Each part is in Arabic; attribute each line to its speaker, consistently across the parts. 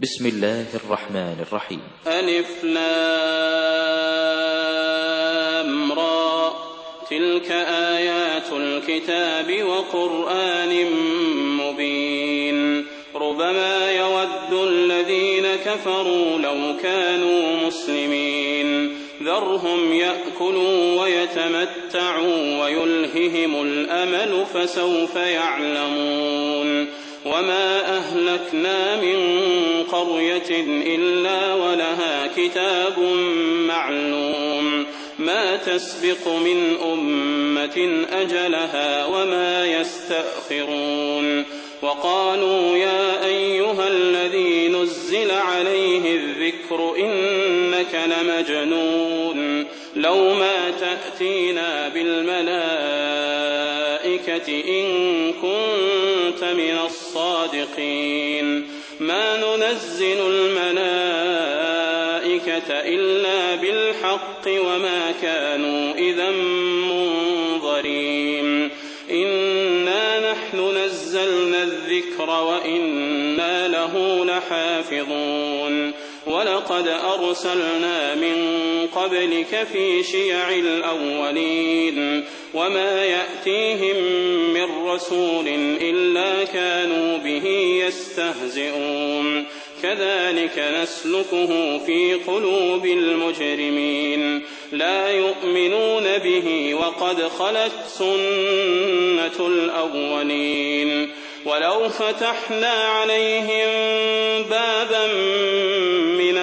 Speaker 1: بسم الله الرحمن الرحيم.
Speaker 2: ألف لام را تلك آيات الكتاب وقرآن مبين ربما يود الذين كفروا لو كانوا مسلمين ذرهم يأكلوا ويتمتعوا ويلههم الأمل فسوف يعلمون وما أهلكنا من قرية إلا ولها كتاب معلوم ما تسبق من أمة أجلها وما يستأخرون وقالوا يا أيها الذي نزل عليه الذكر إنك لمجنون لو ما تأتينا بالملائكة إن كنت من الصادقين ما ننزل الملائكة إلا بالحق وما كانوا إذا منظرين إنا نحن نزلنا الذكر وإنا له لحافظون ولقد أرسلنا من قبلك في شيع الأولين وما يأتيهم من رسول إلا كانوا به يستهزئون كذلك نسلكه في قلوب المجرمين لا يؤمنون به وقد خلت سنة الأولين ولو فتحنا عليهم بابا من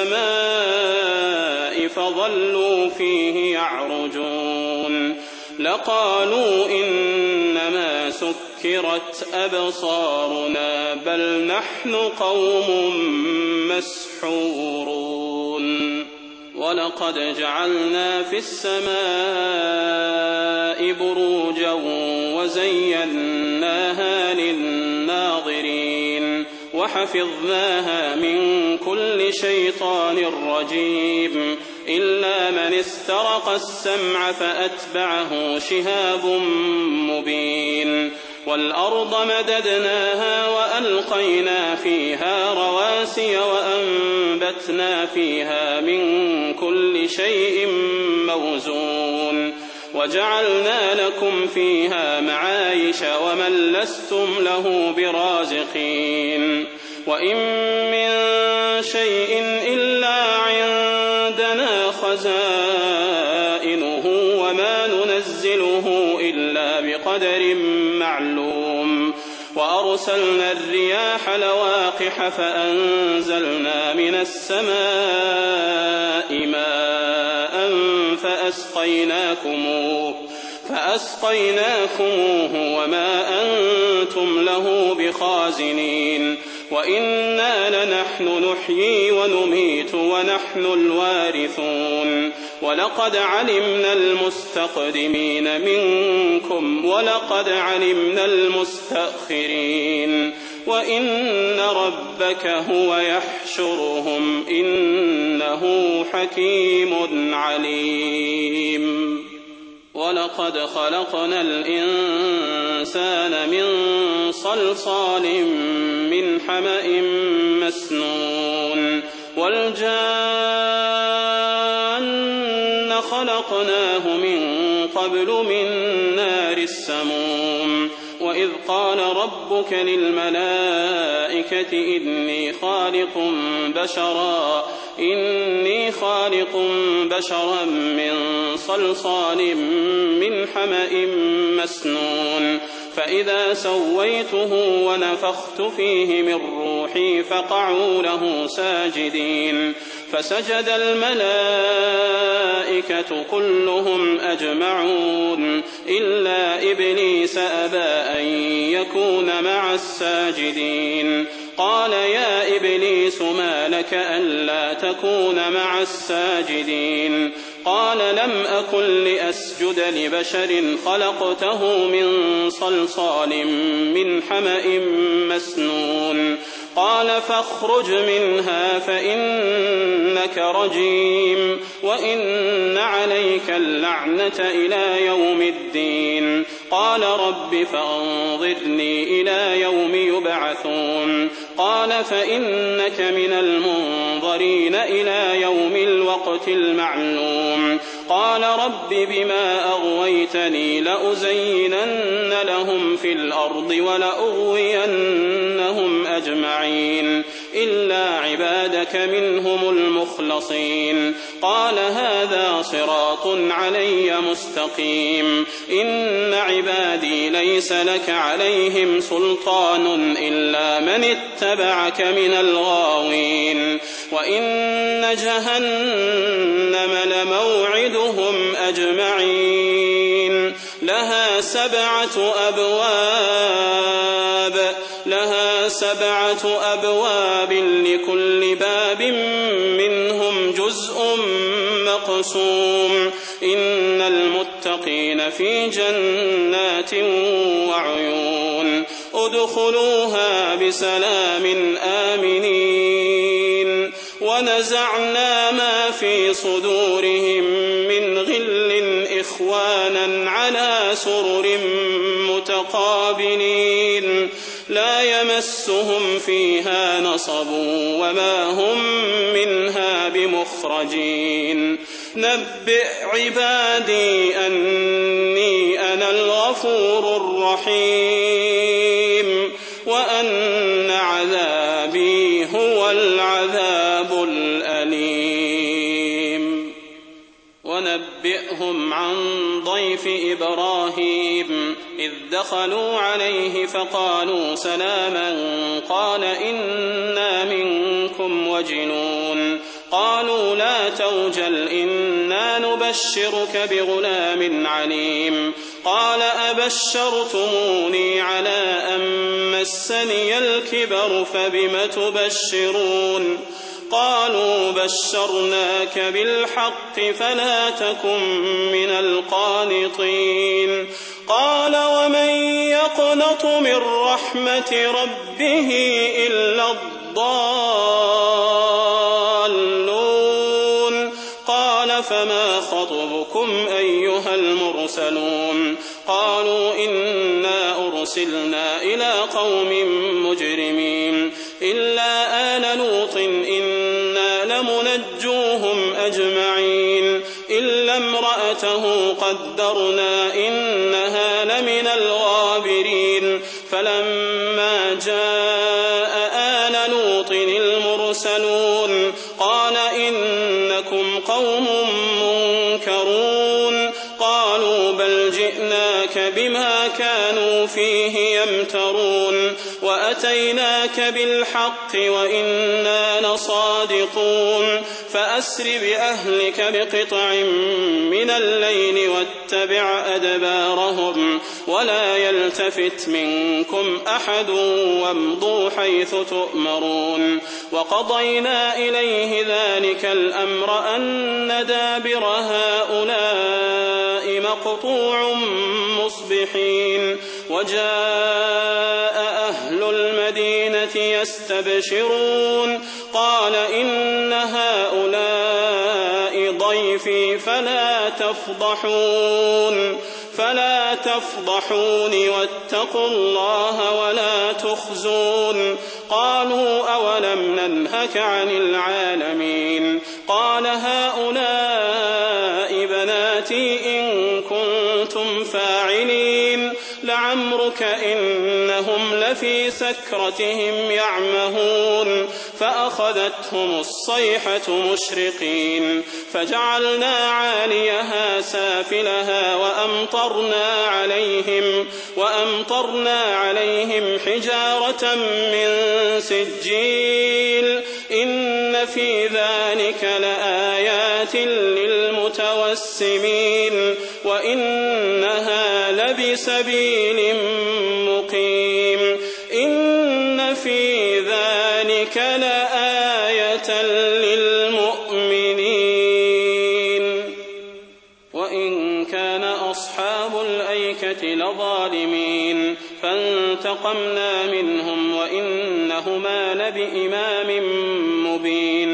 Speaker 2: السماء فظلوا فيه يعرجون لقالوا إنما سكرت أبصارنا بل نحن قوم مسحورون ولقد جعلنا في السماء بروجا وزيناها للناظرين وحفظناها من كل شيطان رجيم إلا من استرق السمع فأتبعه شهاب مبين والأرض مددناها وألقينا فيها رواسي وأنبتنا فيها من كل شيء موزون وجعلنا لكم فيها معايش ومن لستم له برازقين وإن من شيء إلا عندنا خزائنه وما ننزله إلا بقدر معلوم وأرسلنا الرياح لواقح فأنزلنا من السماء ماء فأسقيناكموه وما أنتم له بخازنين وإنا لنحن نحيي ونميت ونحن الوارثون ولقد علمنا المستقدمين منكم ولقد علمنا المستأخرين وإن ربك هو يحشرهم إنه حكيم عليم ولقد خلقنا الإنسان من صلصال من حمأ مسنون والجان خلقناه من قبل من نار السموم وإذ قال ربك للملائكة إني خالق بشرا من صلصال من حمأ مسنون فإذا سويته ونفخت فيه من روحي فقعوا له ساجدين فسجد الملائكة كلهم أجمعون إلا إبليس أبى أن يكون مع الساجدين قال يا إبليس ما لك ألا تكون مع الساجدين قال لم أكن لأسجد لبشر خلقته من صلصال من حمأ مسنون قال فاخرج منها فإنك رجيم وإن عليك اللعنة إلى يوم الدين قال رب فأنظرني إلى يوم يبعثون قال فإنك من المنظرين إلى يوم الوقت المعلوم قال رب بما أغويتني لأزينن لهم في الأرض ولأغوينهم أجمعين إلا عبادك منهم المخلصين قال هذا صراط علي مستقيم إن عبادي ليس لك عليهم سلطان إلا من اتبعك من الغاوين وإن جهنم لموعدهم أجمعين لها 7 أبواب لكل باب منهم جزء مقسوم إن المتقين في جنات وعيون ادخلوها بسلام آمنين ونزعنا ما في صدورهم من غل إخوانا على سرر متقابلين لا يمسهم فيها نصب وما هم منها بمخرجين نبئ عبادي أني أنا الغفور الرحيم وأن عذابي هو العذاب الأليم ونبئهم عن ضيف إبراهيم إذ دخلوا عليه فقالوا سلاما قال إنا منكم وجلون قالوا لا توجل إنا نبشرك بغلام عليم قال أبشرتموني على أن مسني الكبر فبم تبشرون قالوا بشرناك بالحق فلا تكن من القانطين قال ومن يقنط من رحمة ربه إلا الضالون قال فما خطبكم أيها المرسلون قالوا إنا أرسلنا إلى قوم مجرمين إلا آل لوط إنا لمنجوهم أجمعين إلا امرأته قدرنا إنها لمن الغابرين فلما جاء آل لوط المرسلون قال إنكم قوم منكرون قالوا بل جئناك بما كانوا فيه يمترون وأتيناك بالحق وإنا لصادقون فأسر بأهلك بقطع من الليل واتبع أدبارهم ولا يلتفت منكم أحد وامضوا حيث تؤمرون وقضينا إليه ذلك الأمر أن دابر هؤلاء مقطوع مصبحين وجاء أهل المدينة يستبشرون قال إن هؤلاء ضيفي فلا تفضحون واتقوا الله ولا تخزون قالوا أولم ننهك عن العالمين قال هؤلاء بناتي إن كنتم فاعلين لعمرك إنهم لفي سكرتهم يعمهون فأخذتهم الصيحة مشرقين فجعلنا عاليها سافلها وأمطرنا عليهم حجارة من سجيل إن في ذلك لآيات للمتوسمين وإنها لبسبيل مقيم إن في ذلك لآية للمؤمنين وإن كان أصحاب الأيكة لظالمين فانتقمنا منهم وإنهما لبإمام مبين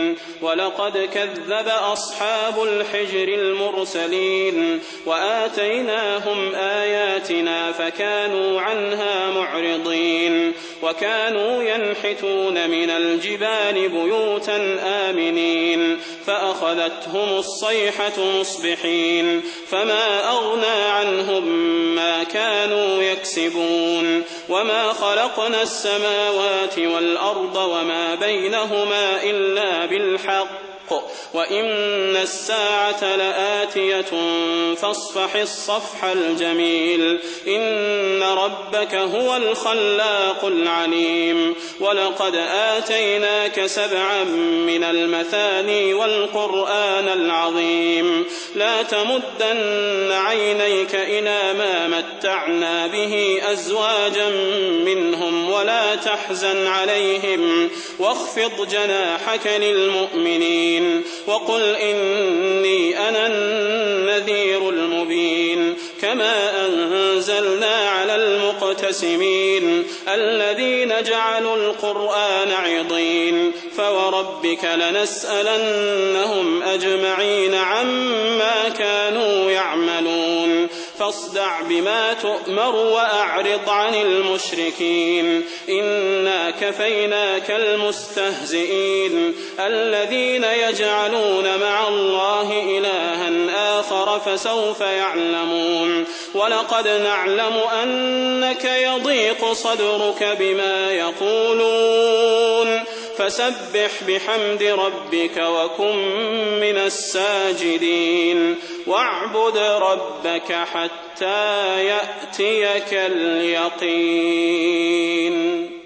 Speaker 2: ولقد كذب أصحاب الحجر المرسلين وآتيناهم آياتنا فكانوا عنها معرضين وكانوا ينحتون من الجبال بيوتا آمنين فأخذتهم الصيحة مصبحين فما أغنى عنهم ما كانوا يكسبون وما خلقنا السماوات والأرض وما بينهما إلا بالحق وإن الساعة لآتية فاصفح الصفح الجميل إن ربك هو الخلاق العليم ولقد آتيناك 7 من المثاني والقرآن العظيم لا تمدن عينيك إلى ما متعنا به أزواجا منهم ولا تحزن عليهم واخفض جناحك للمؤمنين وقل إني أنا النذير المبين كما أنزلنا على المقتسمين الذين جعلوا القرآن عضين فوربك لنسألنهم أجمعين عما كانوا يعملون فاصدع بما تؤمر وأعرض عن المشركين إنا كفيناك المستهزئين الذين يجعلون مع الله إلها آخر فسوف يعلمون ولقد نعلم أنك يضيق صدرك بما يقولون فسبح بحمد ربك وكن من الساجدين واعبد ربك حتى يأتيك اليقين.